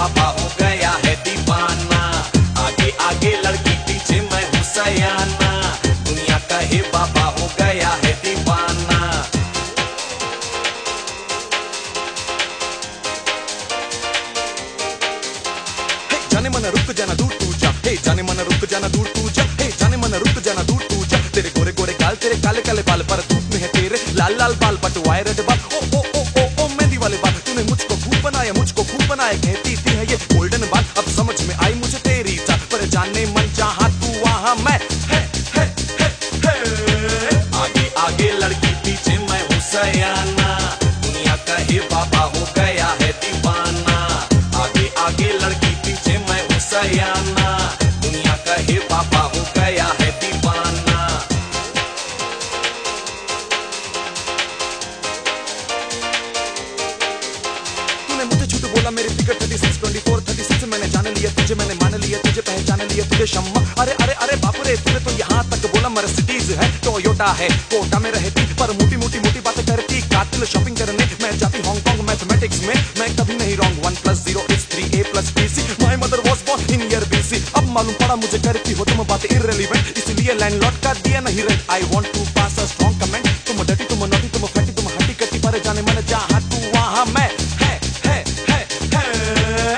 बाबा हो गया है दीवाना। आगे आगे लड़की पीछे मैं हूँ सयाना, दुनिया का हे बाबा हो गया है दीवाना। जाने मन रुक जाना दूर तू जा, हे जाने मन रुक जाना दूर तू जा, हे जाने मन रुक जाना दूर तू जा। तेरे गोरे गोरे गाल, तेरे काले काले बाल, पर धूप में है तेरे लाल लाल बाल, बट वाई रेड बाल। ओ ओ ओ ओ ओ मेहंदी वाले बाल, तूने मुझको खूब बनाया, मुझको खूब बनाया। कहती थी है ये गोल्डन बाल, अब समझ में आई मुझे तेरी चाल। पर जाने मन जहाँ तू वहाँ मैं, है है है है। आगे आगे लड़की पीछे मैं हूँ सयाना, दुनिया का हे बाबा हो गया है दीवाना। आगे आगे लड़की पीछे मैं हूँ सयाना, दुनिया का हे बाबा हो गया है दीवाना। तूने मुझे झूठ बोला, मेरी फिगर 36 24 36, मैंने जान लिया तुझे, मैंने मान लिया तुझे, पहचान लिया तुझे शम्मा। अरे अरे अरे बाप रे, तूने तो यहाँ तक बोला मर्सिडीज है, टोयोटा है, कोटा में रहती, पर मोटी मोटी मोटी बातें करती। कातिल शॉपिंग करने मैं जाती हांगकांग, मैथमेटिक्स में मैं कभी नहीं wrong. 1 + 0 = 3, A + BC, my mother was born in year BC। अब मालूम पड़ा मुझे करती हो तुम बातें इररिलेवेंट, इसलिए लैंडलॉर्ड का दिया नहीं rent. I want to pass a strong comment, तुम डटी, तुम नॉटी, तुम फटी, तुम हटी कटी, पर जाने मन जहाँ तू वहाँ मैं, है है है है।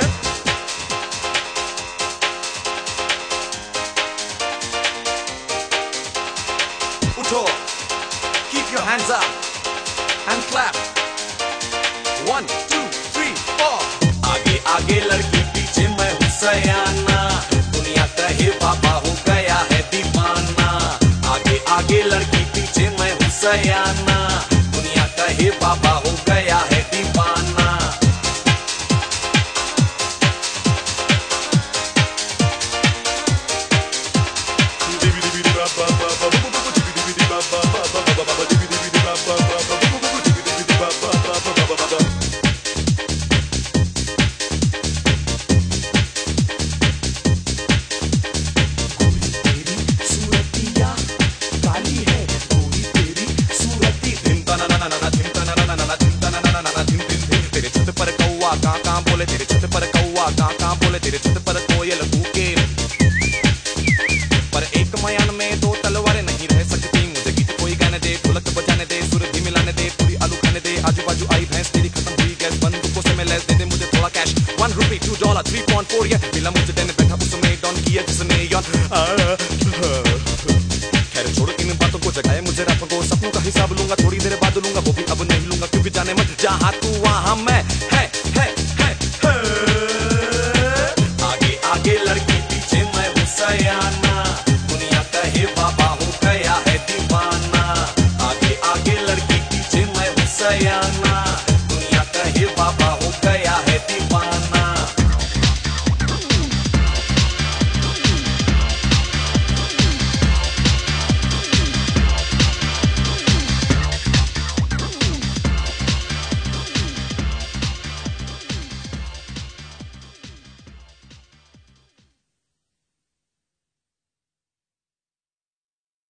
उठो, keep your hands up and clap. 1 2 3 4। आगे आगे लड़की पीछे मैं हूँ सयाना, दुनिया का हे बाबा हो गया है दीवाना। आगे आगे लड़की पीछे मैं हूँ सयाना, दुनिया का हे बाबा हो गया है दीवाना। तेरे छत पर कौवा कां कां बोले, तेरे छत पर कौवा कां कां बोले, तेरे छत पर कोयल कूके। पर एक मयान में 2 तलवारें नहीं रह सकती, मुझे गीत कोई गाने दे, ढोलक बजाने दे, सुर भी मिलाने दे, पूरी आलू खाने दे। आजू बाजू आई भैंस तेरी, खत्म हुई गैस, बंदूकों से मैं लैस, दे दे मुझे थोड़ा कैश। 1 रुपी, $2, $3.4, ये मिला